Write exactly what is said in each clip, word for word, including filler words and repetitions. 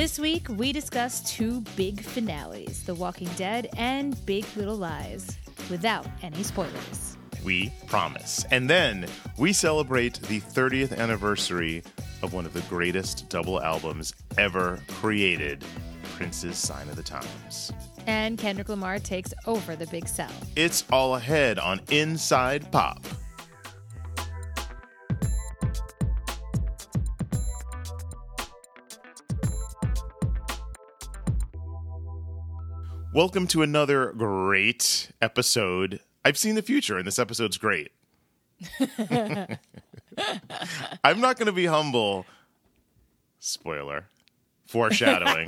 This week, we discuss two big finales, The Walking Dead and Big Little Lies, without any spoilers. We promise. And then we celebrate the thirtieth anniversary of one of the greatest double albums ever created, Prince's Sign of the Times. And Kendrick Lamar takes over the Big Sell. It's all ahead on Inside Pop. Welcome to another great episode. I've seen the future, and this episode's great. I'm not going to be humble. Spoiler. Foreshadowing.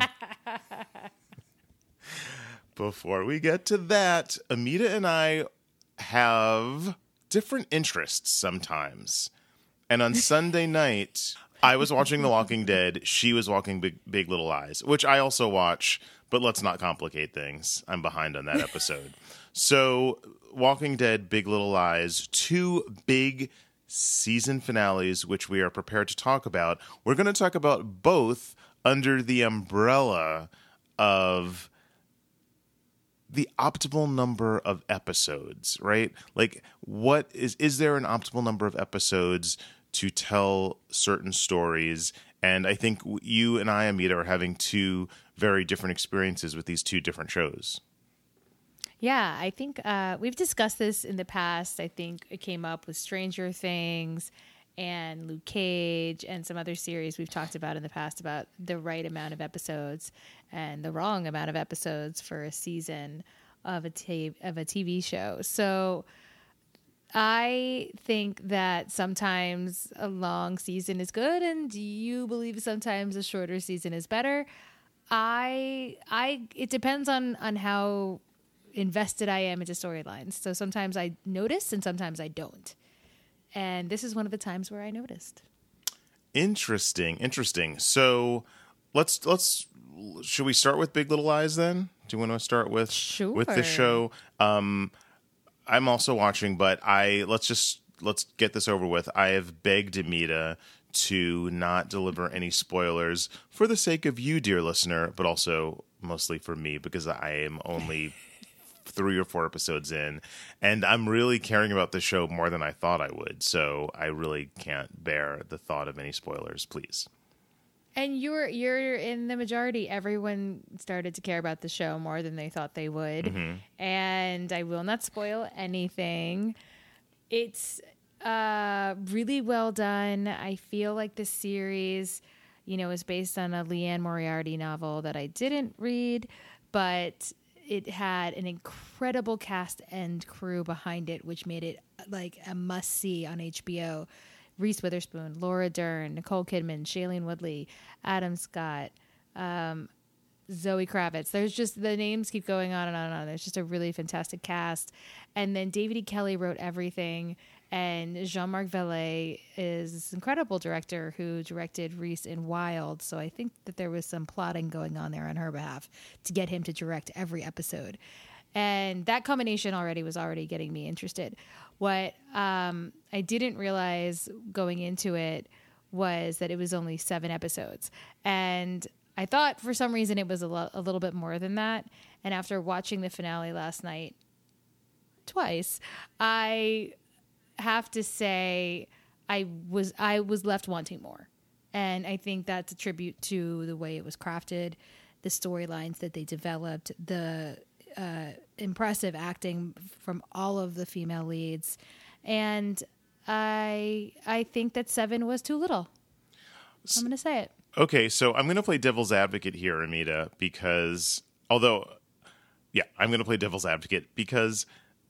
Before we get to that, Amita and I have different interests sometimes. And on Sunday night, I was watching The Walking Dead. She was watching Big, Big Little Lies, which I also watch. But let's not complicate things. I'm behind on that episode. So, Walking Dead, Big Little Lies, two big season finales, which we are prepared to talk about. We're going to talk about both under the umbrella of the optimal number of episodes, right? Like, what is, is there an optimal number of episodes to tell certain stories? And I think you and I, Amita, are having two very different experiences with these two different shows. Yeah, I think uh, we've discussed this in the past. I think it came up with Stranger Things and Luke Cage and some other series we've talked about in the past about the right amount of episodes and the wrong amount of episodes for a season of a t- of a T V show. So I think that sometimes a long season is good, and you believe sometimes a shorter season is better. I, I, it depends on, on how invested I am into storylines. So sometimes I notice and sometimes I don't. And this is one of the times where I noticed. Interesting. Interesting. So let's, let's, should we start with Big Little Lies then? Do you want to start with, sure. with the show? Um, I'm also watching, but I, let's just, let's get this over with. I have begged Amita to not deliver any spoilers for the sake of you, dear listener, but also mostly for me because I am only three or four episodes in, and I'm really caring about the show more than I thought I would. So I really can't bear the thought of any spoilers, please. And you're you're in the majority. Everyone started to care about the show more than they thought they would. Mm-hmm. And I will not spoil anything. It's Uh, really well done. I feel like the series, you know, is based on a Leanne Moriarty novel that I didn't read, but it had an incredible cast and crew behind it, which made it like a must-see on H B O. Reese Witherspoon, Laura Dern, Nicole Kidman, Shailene Woodley, Adam Scott, um, Zoe Kravitz. There's just, the names keep going on and on and on. There's just a really fantastic cast. And then David E. Kelley wrote everything. And Jean-Marc Vallée is this incredible director who directed Reese in Wild. So I think that there was some plotting going on there on her behalf to get him to direct every episode. And that combination already was already getting me interested. What um, I didn't realize going into it was that it was only seven episodes. And I thought for some reason it was a, lo- a little bit more than that. And after watching the finale last night twice, I have to say I was I was left wanting more. And I think that's a tribute to the way it was crafted, the storylines that they developed, the uh, impressive acting from all of the female leads. And I I think that seven was too little. I'm going to say it. Okay, so I'm going to play devil's advocate here, Amita, because although, yeah, I'm going to play devil's advocate because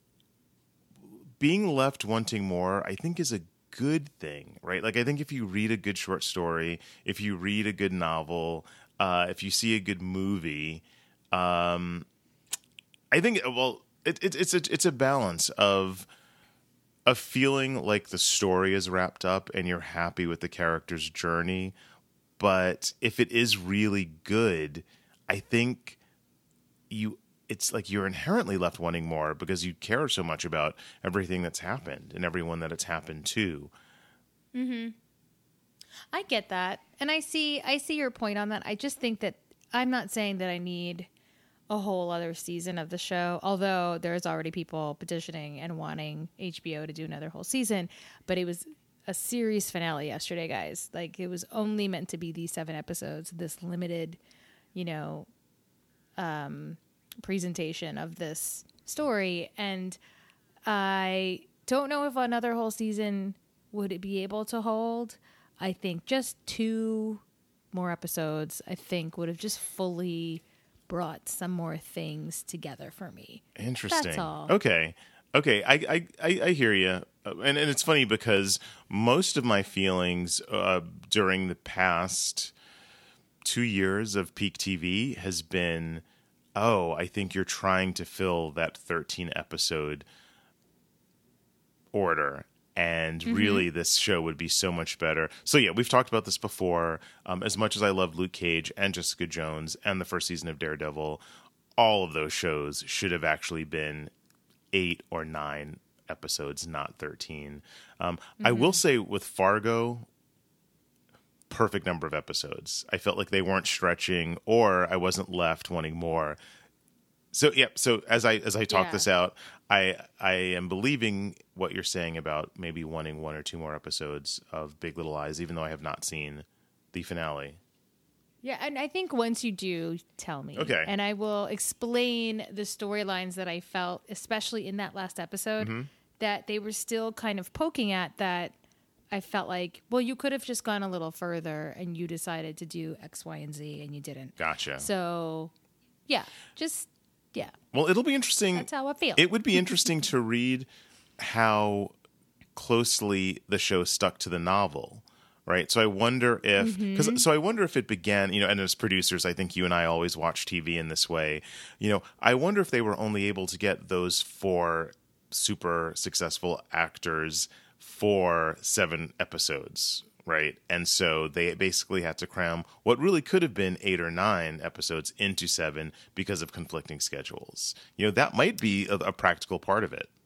being left wanting more, I think, is a good thing, right? Like, I think if you read a good short story, if you read a good novel, uh, if you see a good movie, um, I think, well, it, it, it's a it's a balance of of feeling like the story is wrapped up and you're happy with the character's journey. But if it is really good, I think you it's like you're inherently left wanting more because you care so much about everything that's happened and everyone that it's happened to. Mm-hmm. I get that. And I see I see your point on that. I just think that I'm not saying that I need a whole other season of the show, although there's already people petitioning and wanting H B O to do another whole season. But it was a series finale yesterday, guys. Like, it was only meant to be these seven episodes, this limited, you know, um, presentation of this story. And I don't know if another whole season would it be able to hold. I think just two more episodes, I think, would have just fully brought some more things together for me. Interesting. That's all. Okay. Okay. I, I, I, I hear you. And, and it's funny because most of my feelings uh, during the past two years of peak T V has been, oh, I think you're trying to fill that thirteen episode order. And mm-hmm. really, this show would be so much better. So, yeah, we've talked about this before. Um, as much as I love Luke Cage and Jessica Jones and the first season of Daredevil, all of those shows should have actually been eight or nine episodes, not thirteen. Um, mm-hmm. I will say with Fargo, perfect number of episodes. I felt like they weren't stretching, or I wasn't left wanting more. So yeah, so as I as I talk yeah. this out, I I am believing what you're saying about maybe wanting one or two more episodes of Big Little Lies, even though I have not seen the finale. Yeah, and I think once you do, tell me. Okay. And I will explain the storylines that I felt, especially in that last episode, mm-hmm. that they were still kind of poking at that. I felt like, well, you could have just gone a little further and you decided to do X, Y, and Z, and you didn't. Gotcha. So, yeah, just... Yeah. Well, it'll be interesting. That's how I feel. It would be interesting to read how closely the show stuck to the novel, right? So I wonder if, because mm-hmm. so I wonder if it began, you know, and as producers, I think you and I always watch T V in this way. You know, I wonder if they were only able to get those four super successful actors for seven episodes. Right. And so they basically had to cram what really could have been eight or nine episodes into seven because of conflicting schedules. You know, that might be a, a practical part of it.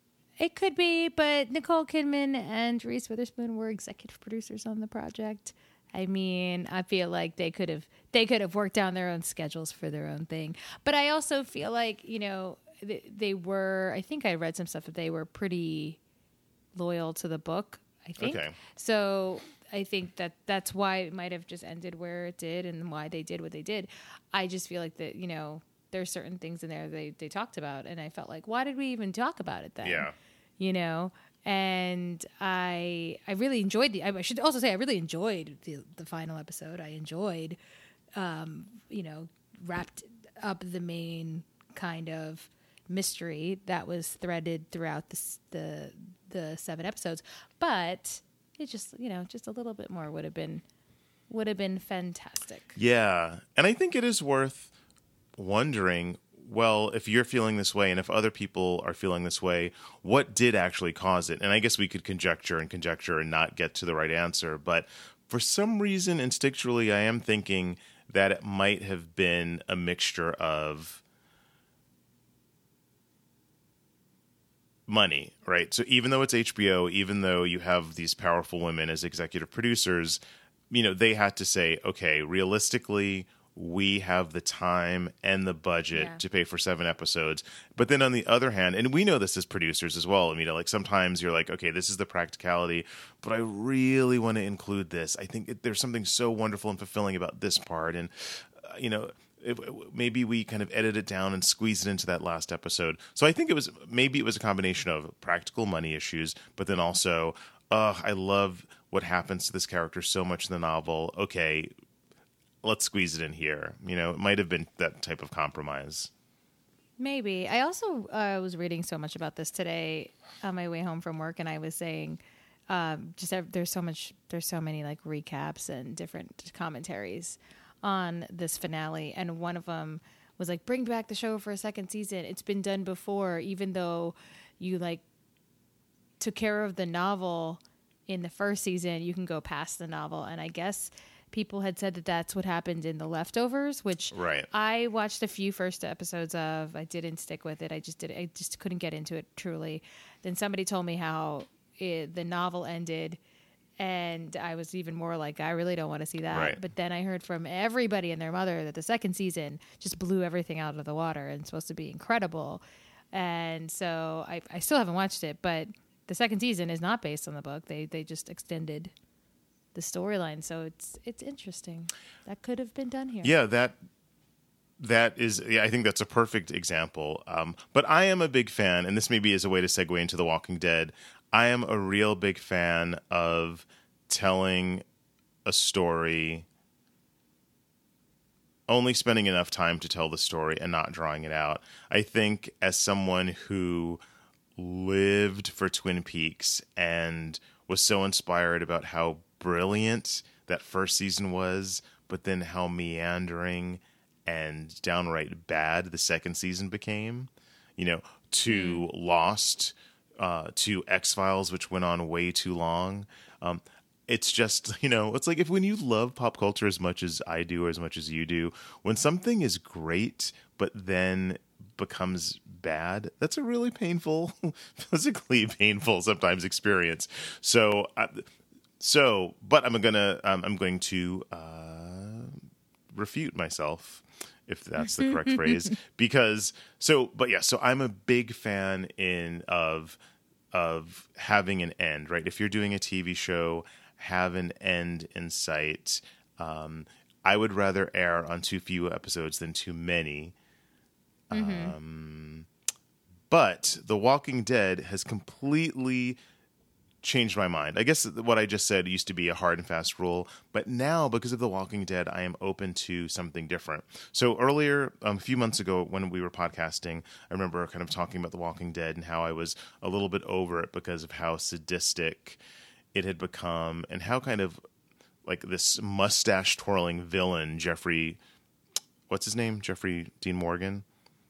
It could be, but Nicole Kidman and Reese Witherspoon were executive producers on the project. I mean, I feel like they could have they could have worked down their own schedules for their own thing. But I also feel like, you know, they, they were, I think I read some stuff that they were pretty loyal to the book. I think. Okay. So I think that that's why it might have just ended where it did and why they did what they did. I just feel like that, you know, there's certain things in there they, they talked about. And I felt like, why did we even talk about it then? Yeah. You know, and I I really enjoyed the, I should also say I really enjoyed the, the final episode. I enjoyed, um, you know, wrapped up the main kind of mystery that was threaded throughout the the the seven episodes, but it just, you know, just a little bit more would have been would have been fantastic. Yeah. And I think it is worth wondering, well, if you're feeling this way and if other people are feeling this way, what did actually cause it? And I guess we could conjecture and conjecture and not get to the right answer, but for some reason instinctually I am thinking that it might have been a mixture of money, right? So even though it's H B O, even though you have these powerful women as executive producers, you know, they had to say, okay, realistically, we have the time and the budget yeah. to pay for seven episodes. But then on the other hand, and we know this as producers as well, I mean, like sometimes you're like, okay, this is the practicality, but I really want to include this. I think it, there's something so wonderful and fulfilling about this part. And, uh, you know, It, maybe we kind of edit it down and squeeze it into that last episode. So I think it was maybe it was a combination of practical money issues, but then also, uh, I love what happens to this character so much in the novel. Okay, let's squeeze it in here. You know, it might have been that type of compromise. Maybe. I also uh, was reading so much about this today on my way home from work, and I was saying, um, just have, there's so much, there's so many like recaps and different commentaries on this finale, and one of them was like, bring back the show for a second season. It's been done before, even though you like took care of the novel in the first season, you can go past the novel. And I guess people had said that that's what happened in The Leftovers, which right. I watched a few first episodes of. I didn't stick with it. I just did. I just couldn't get into it truly. Then somebody told me how it, the novel ended And I was even more like, I really don't want to see that. Right. But then I heard from everybody and their mother that the second season just blew everything out of the water and it's supposed to be incredible. And so I, I still haven't watched it, but the second season is not based on the book. They they just extended the storyline. So it's it's interesting. That could have been done here. Yeah, that that is, yeah, I think that's a perfect example. Um, but I am a big fan, and this maybe is a way to segue into The Walking Dead. I am a real big fan of telling a story, only spending enough time to tell the story and not drawing it out. I think as someone who lived for Twin Peaks and was so inspired about how brilliant that first season was, but then how meandering and downright bad the second season became, you know, to mm. Lost, uh, to X-Files, which went on way too long. Um, it's just, you know, it's like if when you love pop culture as much as I do or as much as you do, when something is great, but then becomes bad, that's a really painful, physically painful sometimes experience. So, uh, so, but I'm gonna, um, I'm going to uh, refute myself, if that's the correct phrase, because so, but yeah, so I'm a big fan in of of having an end, right? If you're doing a T V show, have an end in sight. Um, I would rather err on too few episodes than too many. Mm-hmm. Um, but The Walking Dead has completely changed my mind. I guess what I just said used to be a hard and fast rule, but now because of The Walking Dead, I am open to something different. So earlier, um, a few months ago when we were podcasting, I remember kind of talking about The Walking Dead and how I was a little bit over it because of how sadistic it had become and how kind of like this mustache twirling villain, Jeffrey, what's his name? Jeffrey Dean Morgan.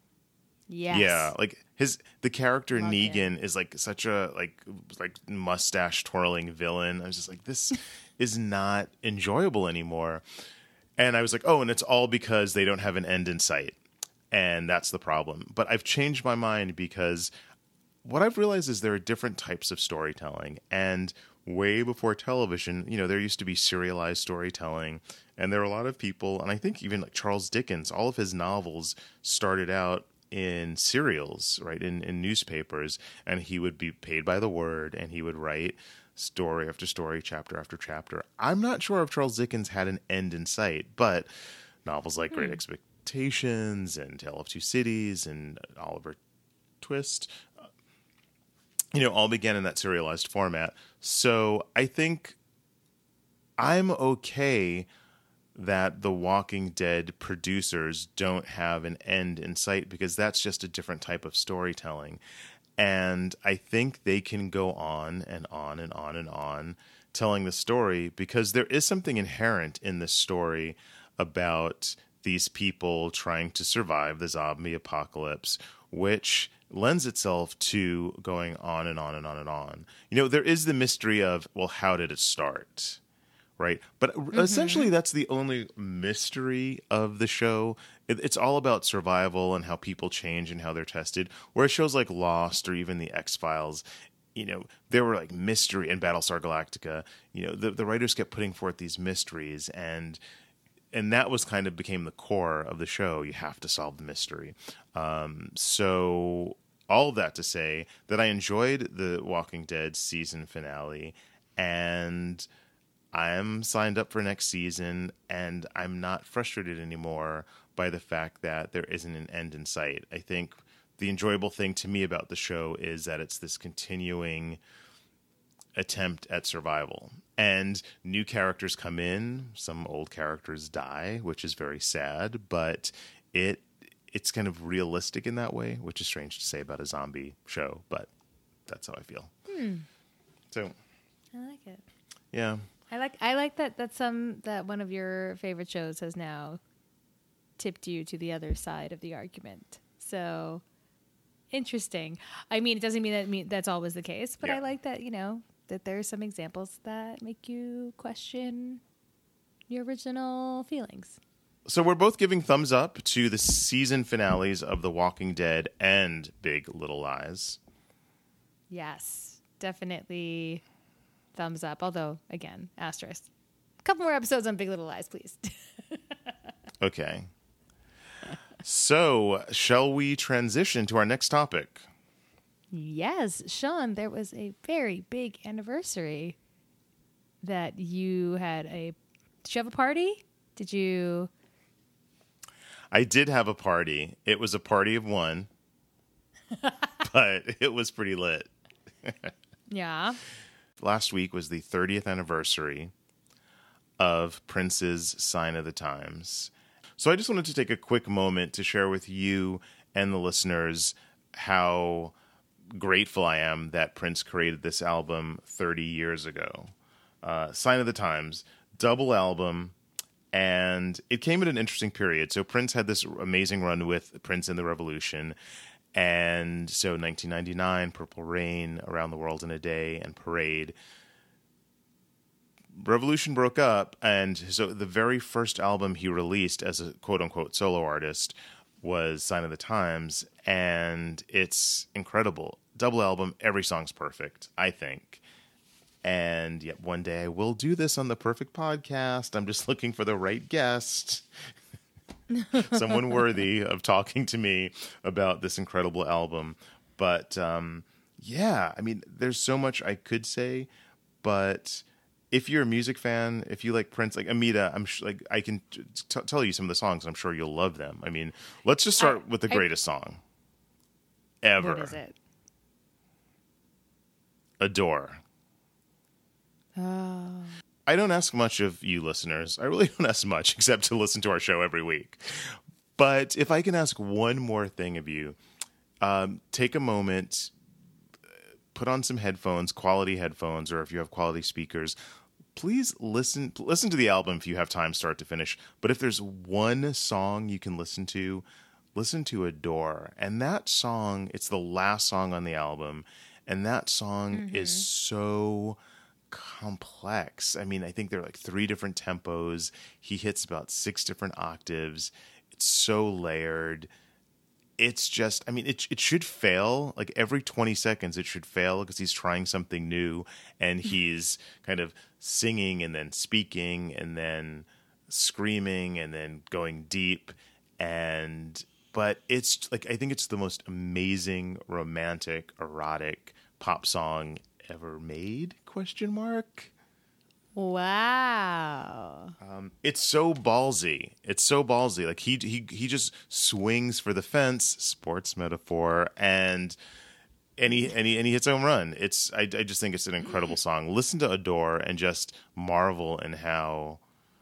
Yes. Yeah, like his the character Love Negan it. is like such a like like mustache twirling villain. I was just like, this is not enjoyable anymore. And I was like, oh, and it's all because they don't have an end in sight. And that's the problem. But I've changed my mind because what I've realized is there are different types of storytelling. And way before television, you know, there used to be serialized storytelling. And there were a lot of people, and I think even like Charles Dickens, all of his novels started out in serials, right, in, in newspapers, and he would be paid by the word, and he would write story after story, chapter after chapter. I'm not sure if Charles Dickens had an end in sight, but novels like hmm. Great Expectations and Tale of Two Cities and Oliver Twist, uh, you know, all began in that serialized format. So I think I'm okay that The Walking Dead producers don't have an end in sight because that's just a different type of storytelling. And I think they can go on and on and on and on telling the story because there is something inherent in this story about these people trying to survive the zombie apocalypse, which lends itself to going on and on and on and on. You know, there is the mystery of, well, how did it start? Right. But mm-hmm. essentially, that's the only mystery of the show. It, it's all about survival and how people change and how they're tested. Whereas shows like Lost or even the X-Files, you know, there were like mystery and Battlestar Galactica. You know, the, the writers kept putting forth these mysteries and and that was kind of became the core of the show. You have to solve the mystery. Um, so all of that to say that I enjoyed the Walking Dead season finale and I'm signed up for next season, and I'm not frustrated anymore by the fact that there isn't an end in sight. I think the enjoyable thing to me about the show is that it's this continuing attempt at survival. And new characters come in, some old characters die, which is very sad, but it it's kind of realistic in that way, which is strange to say about a zombie show, but that's how I feel. Hmm. So I like it. Yeah. I like I like that that's some that one of your favorite shows has now tipped you to the other side of the argument. So interesting. I mean, it doesn't mean that mean that's always the case, but yeah. I like that, you know, that there are some examples that make you question your original feelings. So we're both giving thumbs up to the season finales of The Walking Dead and Big Little Lies. Yes, definitely. thumbs up. Although, again, asterisk. A couple more episodes on Big Little Lies, please. Okay. So, shall we transition to our next topic? Yes, Sean, there was a very big anniversary that you had a... Did you have a party? Did you... I did have a party. It was a party of one, but it was pretty lit. Yeah. Last week was the thirtieth anniversary of Prince's Sign of the Times. So I just wanted to take a quick moment to share with you and the listeners how grateful I am that Prince created this album thirty years ago. Uh, Sign of the Times, double album, and it came at an interesting period. So Prince had this amazing run with Prince and the Revolution, and so nineteen ninety-nine, Purple Rain, Around the World in a Day, and Parade. Revolution broke up, and so the very first album he released as a quote-unquote solo artist was Sign of the Times, and it's incredible. Double album, every song's perfect, I think. And yet one day I will do this on the Perfect Podcast. I'm just looking for the right guest. Someone worthy of talking to me about this incredible album. But um, yeah, I mean, there's so much I could say, but if you're a music fan, if you like Prince, like Amita, I'm sh- like I can t- t- tell you some of the songs. I'm sure you'll love them. I mean, let's just start I, with the I, greatest song ever. What is it? Adore. Oh. I don't ask much of you listeners. I really don't ask much except to listen to our show every week. But if I can ask one more thing of you, um, take a moment, put on some headphones, quality headphones, or if you have quality speakers, please listen listen to the album if you have time start to finish. But if there's one song you can listen to, listen to Adore. And that song, it's the last song on the album, and that song mm-hmm. is so complex. I mean, I think there are like three different tempos. He hits about six different octaves. It's so layered. It's just, I mean, it it should fail. Like every twenty seconds, it should fail because he's trying something new and he's kind of singing and then speaking and then screaming and then going deep. And, but it's like, I think it's the most amazing, romantic, erotic pop song ever made? Question mark. Wow. Um, it's so ballsy. It's so ballsy. Like he he he just swings for the fence, sports metaphor, and and he and he, and he hits a home run. It's I I just think it's an incredible song. Listen to Adore and just marvel in how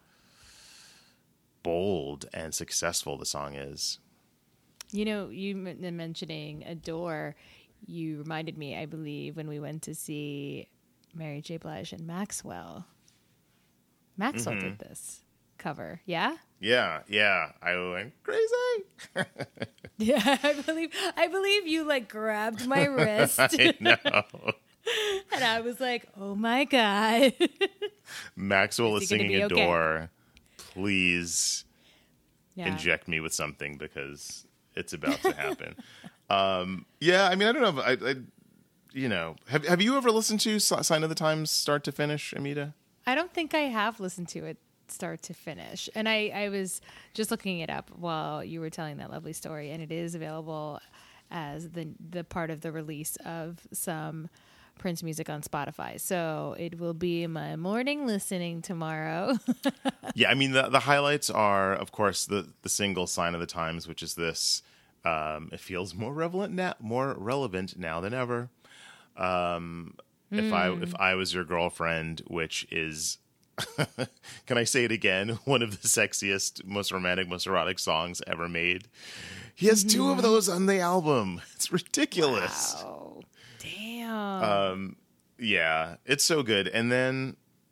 bold and successful the song is. You know, you m- mentioning Adore, you reminded me, I believe, when we went to see Mary J. Blige and Maxwell. Maxwell mm-hmm. did this cover, yeah? Yeah, yeah. I went crazy. Yeah, I believe I believe you like grabbed my wrist. I know. And I was like, oh my God. Maxwell is, is singing Adore. Okay? Please yeah. inject me with something because it's about to happen. um, yeah, I mean, I don't know. If I, I, you know, have have you ever listened to Sign of the Times start to finish, Amita? I don't think I have listened to it start to finish. And I, I was just looking it up while you were telling that lovely story, and it is available as the the part of the release of some Prince music on Spotify. So it will be my morning listening tomorrow. Yeah, I mean, the, the highlights are, of course, the, the single Sign of the Times, which is this. Um, it feels more relevant now, more relevant now than ever. Um, mm. If I if I was your girlfriend, which is, can I say it again? One of the sexiest, most romantic, most erotic songs ever made. He has mm-hmm. two of those on the album. It's ridiculous. Wow. Damn. Um, yeah, it's so good. And then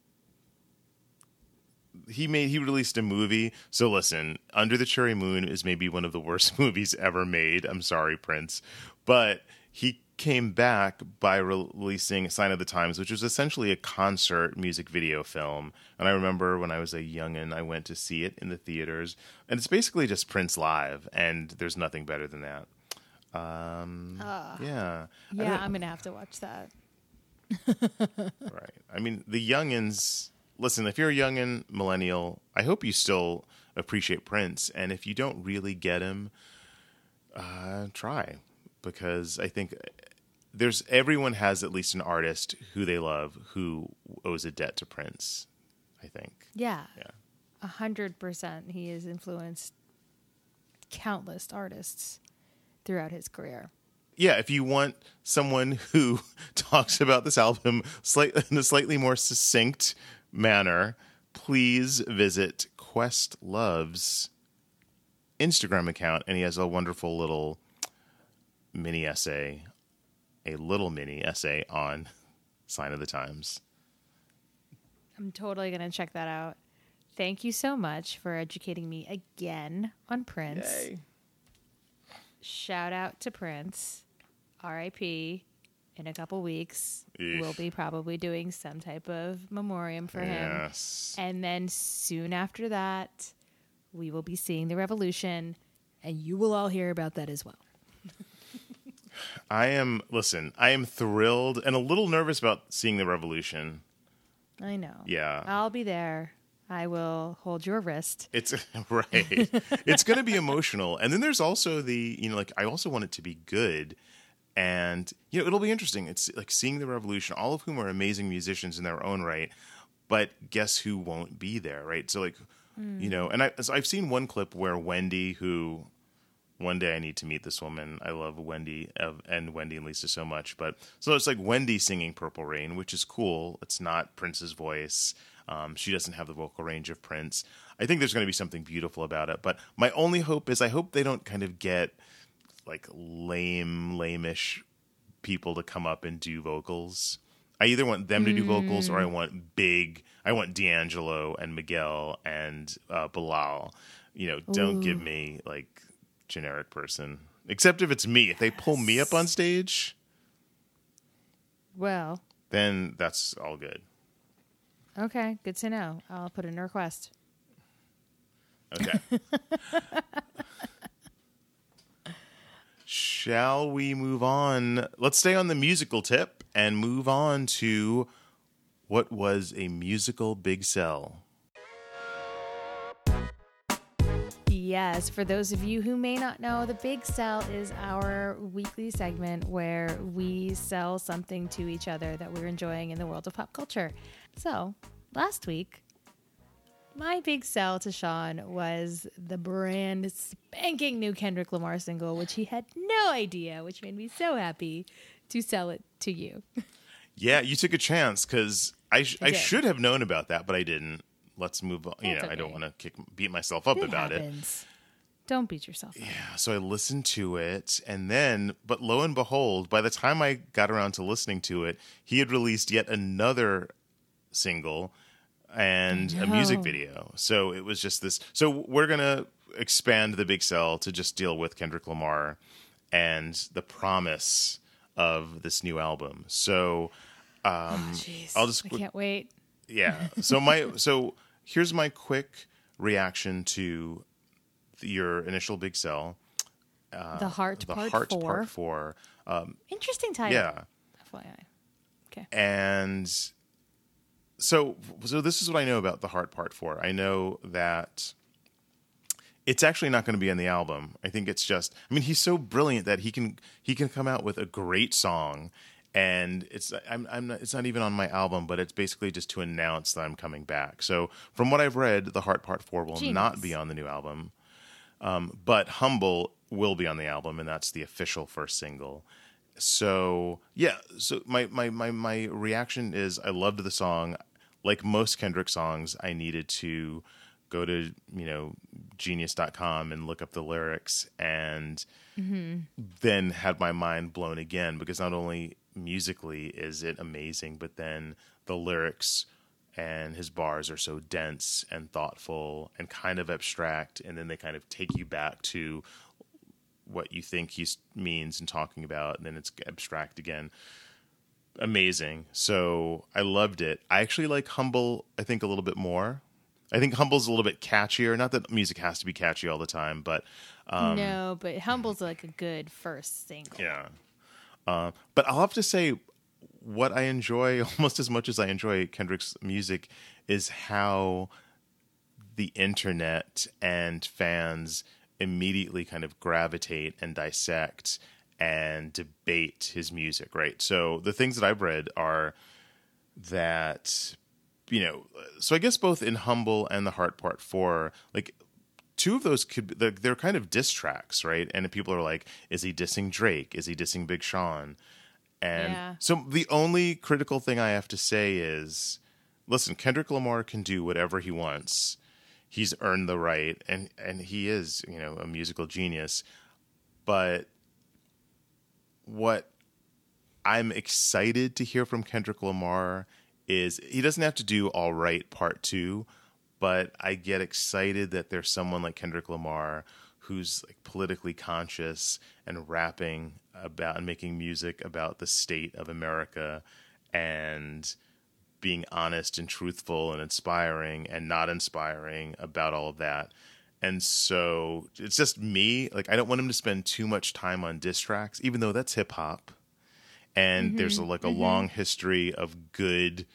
he made he released a movie. So listen, Under the Cherry Moon is maybe one of the worst movies ever made. I'm sorry, Prince, but he came back by re- releasing Sign of the Times, which was essentially a concert music video film. And I remember when I was a youngin', I went to see it in the theaters, and it's basically just Prince live, and there's nothing better than that. Um, uh, yeah, yeah, I'm gonna have to watch that. Right. I mean, the youngins, listen, if you're a youngin, millennial, I hope you still appreciate Prince. And if you don't really get him, uh, try. Because I think there's everyone has at least an artist who they love who owes a debt to Prince, I think. Yeah. Yeah. A hundred percent. He has influenced countless artists throughout his career. Yeah, if you want someone who talks about this album slight, in a slightly more succinct manner, please visit Questlove's Instagram account, and he has a wonderful little mini essay, a little mini essay on Sign of the Times. I'm totally going to check that out. Thank you so much for educating me again on Prince. Yay. Shout out to Prince. R I P In a couple weeks. Eesh. We'll be probably doing some type of memoriam for Yes. him. And then soon after that, we will be seeing The Revolution, and you will all hear about that as well. I am, listen, I am thrilled and a little nervous about seeing The Revolution. I know. Yeah. I'll be there. I will hold your wrist. It's right. It's going to be emotional. And then there's also the, you know, like I also want it to be good. And, you know, it'll be interesting. It's like seeing The Revolution, all of whom are amazing musicians in their own right. But guess who won't be there, right? So, like, mm. you know, and I, so I've seen one clip where Wendy, who one day I need to meet this woman. I love Wendy and Wendy and Lisa so much. But so it's like Wendy singing Purple Rain, which is cool. It's not Prince's voice. Um, she doesn't have the vocal range of Prince. I think there's going to be something beautiful about it. But my only hope is I hope they don't kind of get like lame, lame-ish people to come up and do vocals. I either want them to do vocals or I want big, I want D'Angelo and Miguel and uh, Bilal. You know, don't Ooh. give me like generic person. Except if it's me. If they pull me up on stage, well, then that's all good. Okay, good to know. I'll put in a request. Okay. Shall we move on? Let's stay on the musical tip and move on to what was a musical big sell. Yes, for those of you who may not know, the Big Sell is our weekly segment where we sell something to each other that we're enjoying in the world of pop culture. So, last week, my big sell to Sean was the brand spanking new Kendrick Lamar single, which he had no idea, which made me so happy to sell it to you. Yeah, you took a chance because I, sh- I, I should have known about that, but I didn't. Let's move on. You know, okay. I don't want to kick beat myself up it about happens. it. Don't beat yourself up. Yeah, so I listened to it, and then, but lo and behold, by the time I got around to listening to it, he had released yet another single and a music video. So it was just this. So we're going to expand the big sell to just deal with Kendrick Lamar and the promise of this new album. So um, oh, I'll just. I can't wait. Yeah. So my so here's my quick reaction to the, your initial big sell. Uh, the Heart the Part Heart Four. Part Four. Um, Interesting title. Yeah. F Y I. Okay. And so so this is what I know about the Heart Part Four. I know that it's actually not going to be on the album. I think it's just. I mean, he's so brilliant that he can he can come out with a great song. And it's I'm, I'm not, it's not even on my album, but it's basically just to announce that I'm coming back. So from what I've read, The Heart Part Four will Genius. not be on the new album, um, but Humble will be on the album, and that's the official first single. So yeah, so my my my my reaction is I loved the song. Like most Kendrick songs, I needed to go to you know genius dot com and look up the lyrics, and mm-hmm. then had my mind blown again because not only musically is it amazing, but then the lyrics and his bars are so dense and thoughtful and kind of abstract, and then they kind of take you back to what you think he means and talking about, and then it's abstract again. Amazing. So I loved it. I actually like Humble, I think, a little bit more. I think Humble's a little bit catchier. Not that music has to be catchy all the time, but um, no, but Humble's like a good first single. Yeah. Uh, but I'll have to say, what I enjoy almost as much as I enjoy Kendrick's music is how the internet and fans immediately kind of gravitate and dissect and debate his music, right? So the things that I've read are that, you know, so I guess both in Humble and The Heart Part Four, like two of those could be, they're, they're kind of diss tracks, right? And people are like, is he dissing Drake? Is he dissing Big Sean? And yeah. so the only critical thing I have to say is, listen, Kendrick Lamar can do whatever he wants. He's earned the right, and, and he is, you know, a musical genius. But what I'm excited to hear from Kendrick Lamar is he doesn't have to do All Right Part Two, but I get excited that there's someone like Kendrick Lamar who's like politically conscious and rapping about and making music about the state of America and being honest and truthful and inspiring and not inspiring about all of that. And so it's just me. Like, I don't want him to spend too much time on diss tracks, even though that's hip hop. And mm-hmm. there's a, like a mm-hmm. long history of good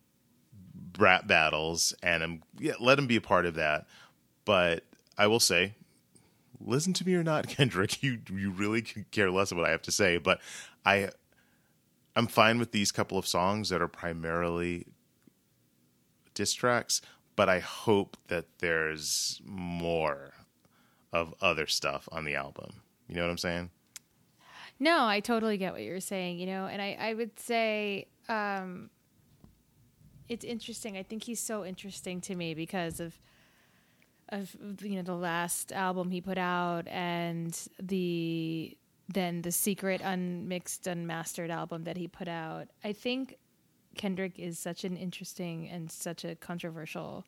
rap battles, and I'm yeah, let him be a part of that. But I will say, listen to me or not, Kendrick, you you really could care less of what I have to say. But I I'm fine with these couple of songs that are primarily diss tracks, but I hope that there's more of other stuff on the album. You know what I'm saying? No, I totally get what you're saying, you know, and I, I would say um, it's interesting. I think he's so interesting to me because of, of, you know, the last album he put out and the then the secret unmixed, unmastered album that he put out. I think Kendrick is such an interesting and such a controversial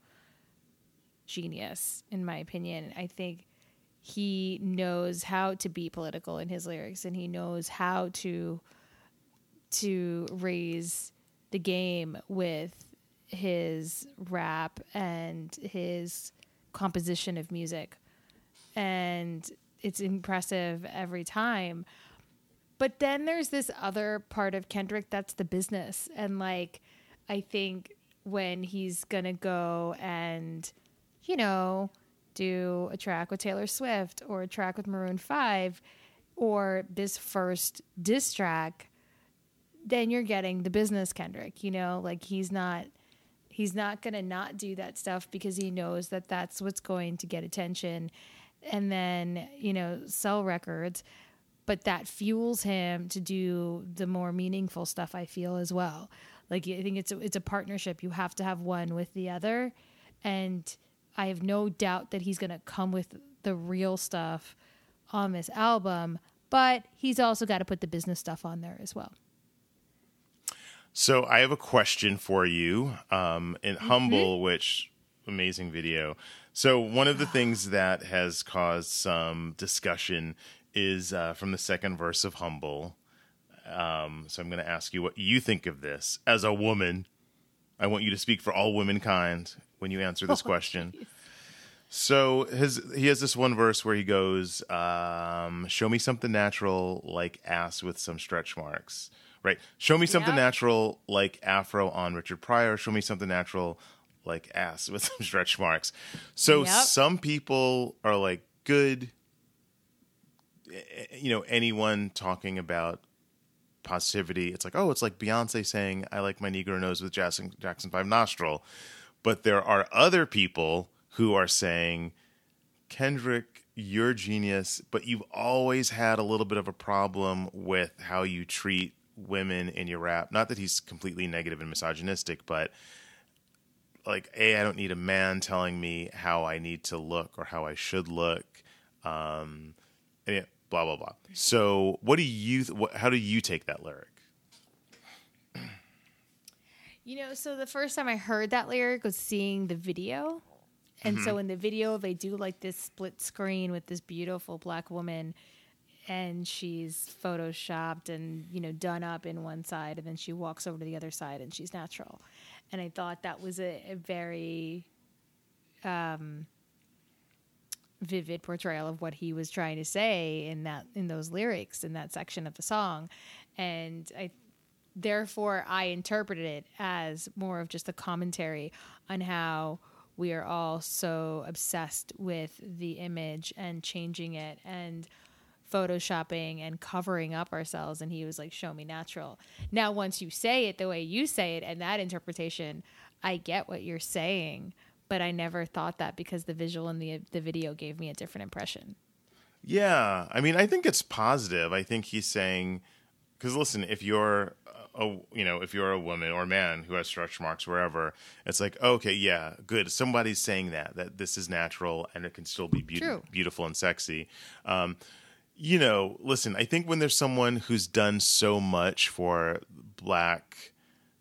genius, in my opinion. I think he knows how to be political in his lyrics, and he knows how to to raise the game with his rap and his composition of music. And it's impressive every time. But then there's this other part of Kendrick that's the business. And like, I think when he's going to go and, you know, do a track with Taylor Swift or a track with Maroon five or this first diss track, then you're getting the business Kendrick, you know, like he's not, he's not going to not do that stuff because he knows that that's what's going to get attention and then, you know, sell records. But that fuels him to do the more meaningful stuff, I feel, as well. Like, I think it's a, it's a partnership. You have to have one with the other. And I have no doubt that he's going to come with the real stuff on this album. But he's also got to put the business stuff on there as well. So I have a question for you. Um, in mm-hmm. Humble, which amazing video. So one of the things that has caused some discussion is uh, from the second verse of Humble. Um, so I'm going to ask you what you think of this. As a woman, I want you to speak for all womankind when you answer this oh, question. Geez. So his he has this one verse where he goes, um, show me something natural like ass with some stretch marks. Right. Show me something yep. natural like afro on Richard Pryor. Show me something natural like ass with some stretch marks. So yep. some people are like, good. You know, anyone talking about positivity, it's like, oh, it's like Beyonce saying, I like my Negro nose with Jackson, Jackson five nostril. But there are other people who are saying, Kendrick, you're genius, but you've always had a little bit of a problem with how you treat women in your rap. Not that he's completely negative and misogynistic, but like, A, I don't need a man telling me how I need to look or how I should look. Um, and yeah, blah, blah, blah. So what do you, th- what, how do you take that lyric? You know, so the first time I heard that lyric was seeing the video. And mm-hmm. so in the video, they do like this split screen with this beautiful black woman, and she's photoshopped and, you know, done up in one side, and then she walks over to the other side and she's natural. And I thought that was a, a very um, vivid portrayal of what he was trying to say in that in those lyrics in that section of the song. And I therefore I interpreted it as more of just a commentary on how we are all so obsessed with the image and changing it and photoshopping and covering up ourselves. And he was like, show me natural. Now, once you say it the way you say it and that interpretation, I get what you're saying, but I never thought that because the visual in the the video gave me a different impression. Yeah. I mean, I think it's positive. I think he's saying, because listen, if you're a, you know, if you're a woman or a man who has stretch marks wherever, it's like, okay, yeah, good. Somebody's saying that, that this is natural and it can still be be- beautiful and sexy. Um, you know, listen, I think when there's someone who's done so much for Black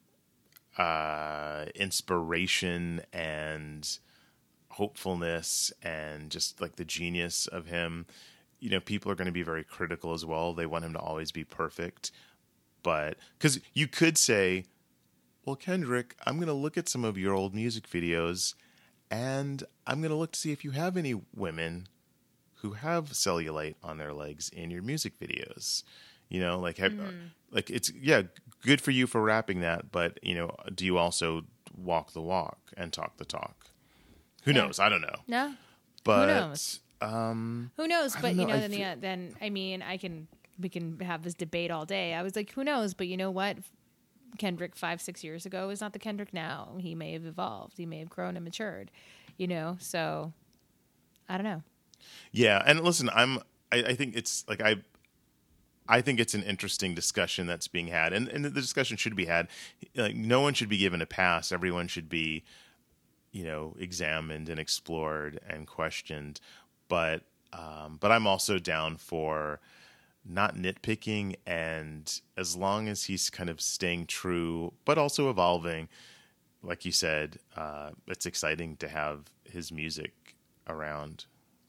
uh, inspiration and hopefulness and just like the genius of him, you know, people are going to be very critical as well. They want him to always be perfect. But because you could say, well, Kendrick, I'm going to look at some of your old music videos and I'm going to look to see if you have any women who have cellulite on their legs in your music videos. You know, like, have, mm. like it's, yeah, good for you for rapping that. But, you know, do you also walk the walk and talk the talk? Who yeah. knows? I don't know. No. But, who knows? Um, who knows? But, know. you know, I then, feel- yeah, then, I mean, I can, we can have this debate all day. I was like, who knows? But you know what? Kendrick five, six years ago is not the Kendrick now. He may have evolved. He may have grown and matured, you know? So I don't know. Yeah. And listen, I'm, I, I think it's like, I, I think it's an interesting discussion that's being had, and, and the discussion should be had. Like, no one should be given a pass. Everyone should be, you know, examined and explored and questioned. But, um, but I'm also down for not nitpicking, and as long as he's kind of staying true, but also evolving, like you said, uh, it's exciting to have his music around.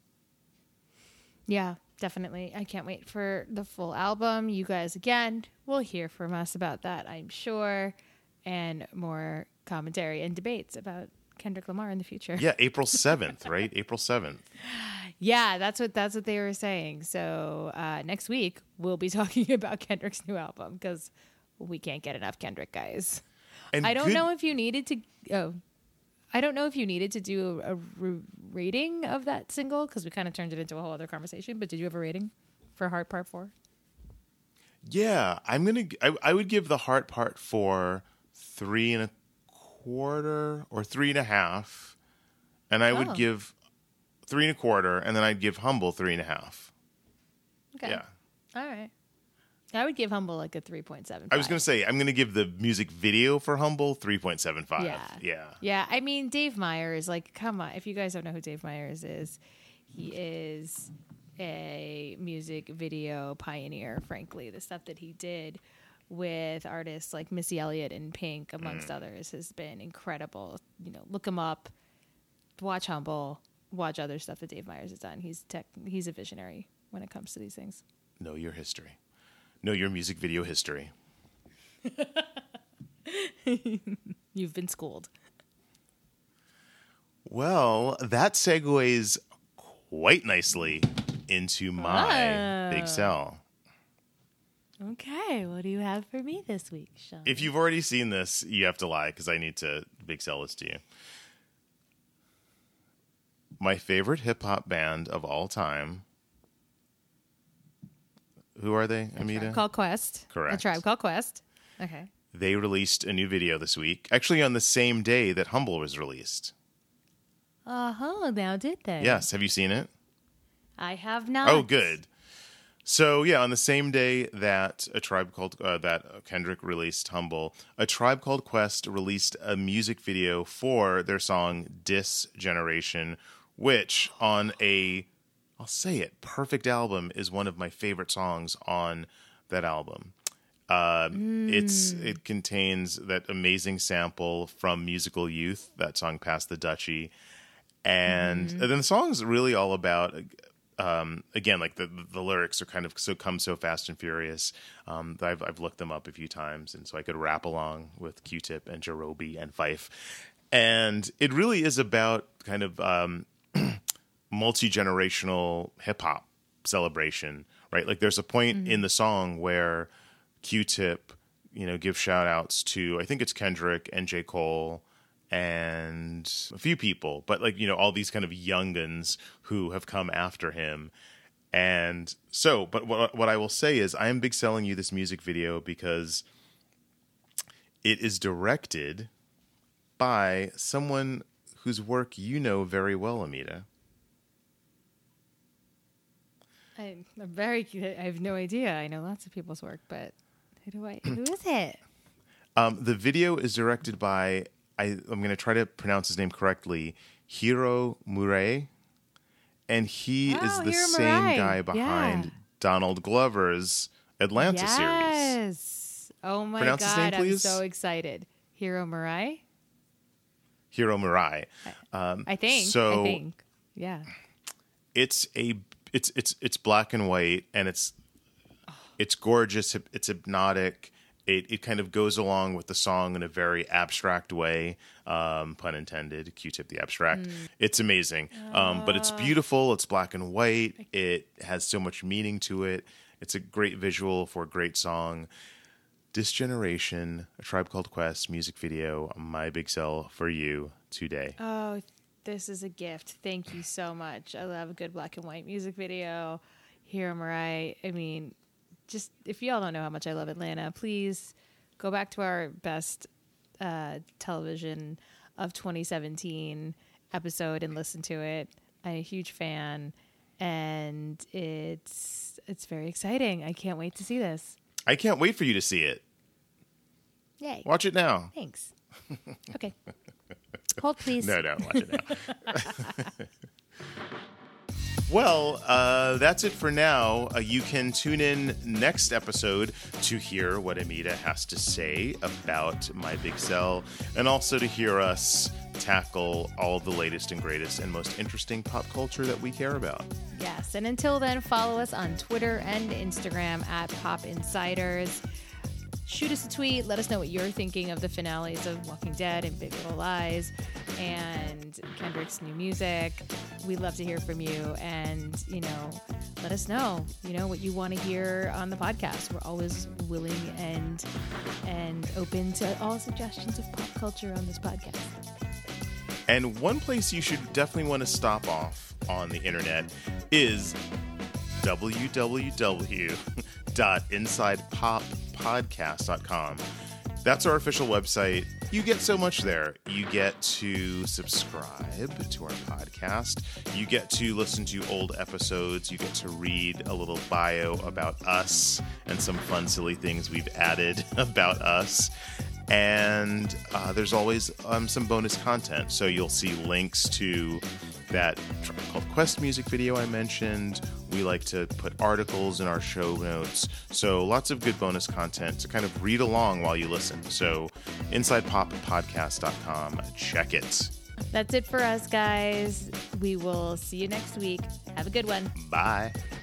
Yeah, definitely. I can't wait for the full album. You guys, again, will hear from us about that, I'm sure, and more commentary and debates about Kendrick Lamar in the future. Yeah, April seventh, right? April seventh. Yeah, that's what that's what they were saying. So uh, next week we'll be talking about Kendrick's new album because we can't get enough Kendrick, guys. And I don't good- know if you needed to. Oh, I don't know if you needed to do a, a r- rating of that single because we kind of turned it into a whole other conversation. But did you have a rating for Heart Part Four? Yeah, I'm gonna. I, I would give the Heart Part Four three and a quarter or three and a half, and I Oh. would give three and a quarter, and then I'd give Humble three and a half. Okay. Yeah. All right. I would give Humble like a three point seven. I was gonna say I'm gonna give the music video for Humble three point seven five. Yeah. Yeah. Yeah. I mean, Dave Myers, like, come on. If you guys don't know who Dave Myers is, he is a music video pioneer, frankly. The stuff that he did with artists like Missy Elliott and Pink, amongst mm. others, has been incredible. You know, look him up, watch Humble, watch other stuff that Dave Myers has done. He's tech, he's a visionary when it comes to these things. Know your history. Know your music video history. You've been schooled. Well, that segues quite nicely into my oh. Big Sell. Okay, what do you have for me this week, Sean? If you've already seen this, you have to lie because I need to Big Sell this to you. My favorite hip-hop band of all time. Who are they, Amita? A Tribe Called Quest. Correct. A Tribe Called Quest. Okay. They released a new video this week, actually on the same day that Humble was released. Uh-huh, now did they? Yes, have you seen it? I have not. Oh, good. So, yeah, on the same day that a Tribe Called uh, that Kendrick released Humble, a Tribe Called Quest released a music video for their song Dis Generation, which on a, I'll say it, perfect album is one of my favorite songs on that album. Uh, mm. It's it contains that amazing sample from Musical Youth, that song Pass the Dutchie, and, mm. and then the song's really all about. Um, again, like the the lyrics are kind of so come so fast and furious. Um, I've I've looked them up a few times, and so I could rap along with Q-Tip and Jarobi and Fife, and it really is about kind of um, multi-generational hip hop celebration, right? Like there's a point mm-hmm. in the song where Q-Tip you know, give shout outs to, I think it's Kendrick and J. Cole and a few people, but like, you know, all these kind of young'uns who have come after him. And so, but what, what I will say is I am big selling you this music video because it is directed by someone whose work you know very well, Amita. I'm very, I have no idea. I know lots of people's work, but who do I, who is it? Um, the video is directed by, I, I'm going to try to pronounce his name correctly, Hiro Murai. And he oh, is the Hiro same Murai. guy behind yeah. Donald Glover's Atlanta yes. series. Yes. Oh my Pronounce his God, name, please? I'm so excited. Hiro Murai? Hiro Murai. Um, I think. So I think. Yeah. it's a it's it's it's black and white, and it's it's gorgeous. It's hypnotic. It it kind of goes along with the song in a very abstract way. Um, pun intended. Q-tip the abstract. Mm. It's amazing. Um, but it's beautiful. It's black and white. It has so much meaning to it. It's a great visual for a great song. Disgeneration, A Tribe Called Quest music video, my big sell for you today. Oh, this is a gift. Thank you so much. I love a good black and white music video. Hiro Murai. I mean, just if y'all don't know how much I love Atlanta, please go back to our best uh, television of twenty seventeen episode and listen to it. I'm a huge fan, and it's it's very exciting. I can't wait to see this. I can't wait for you to see it. Yay. Watch it now. Thanks. Okay. Hold, please. No, no, watch it now. Well, uh, that's it for now. Uh, you can tune in next episode to hear what Amita has to say about My Big Sell, and also to hear us tackle all the latest and greatest and most interesting pop culture that we care about. Yes, and until then, follow us on Twitter and Instagram at Pop Insiders. Shoot us a tweet. Let us know what you're thinking of the finales of Walking Dead and Big Little Lies and Kendrick's new music. We'd love to hear from you, and, you know, let us know, you know, what you want to hear on the podcast. We're always willing and and open to all suggestions of pop culture on this podcast. And one place you should definitely want to stop off on the internet is w w w dot inside pop podcast dot com. That's our official website. You get so much there. You get to subscribe to our podcast. You get to listen to old episodes. You get to read a little bio about us and some fun, silly things we've added about us. And uh, there's always um, some bonus content. So you'll see links to that Tribe Called Quest music video I mentioned. We like to put articles in our show notes. So lots of good bonus content to kind of read along while you listen. So inside pop podcast dot com. Check it. That's it for us, guys. We will see you next week. Have a good one. Bye.